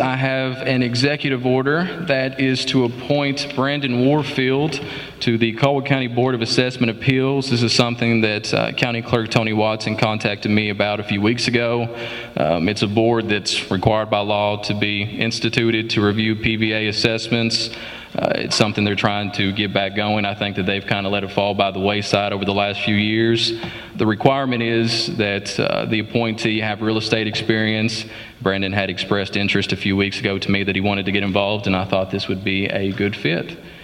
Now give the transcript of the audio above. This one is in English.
I have an executive order that is to appoint Brandon Warfield to the Caldwell County Board of Assessment Appeals. This is something that County Clerk Tony Watson contacted me about a few weeks ago. It's a board that's required by law to be instituted to review PVA assessments. It's something they're trying to get back going. I think that they've kind of let it fall by the wayside over the last few years. The requirement is that the appointee have real estate experience. Brandon had expressed interest a few weeks ago to me that he wanted to get involved, and I thought this would be a good fit.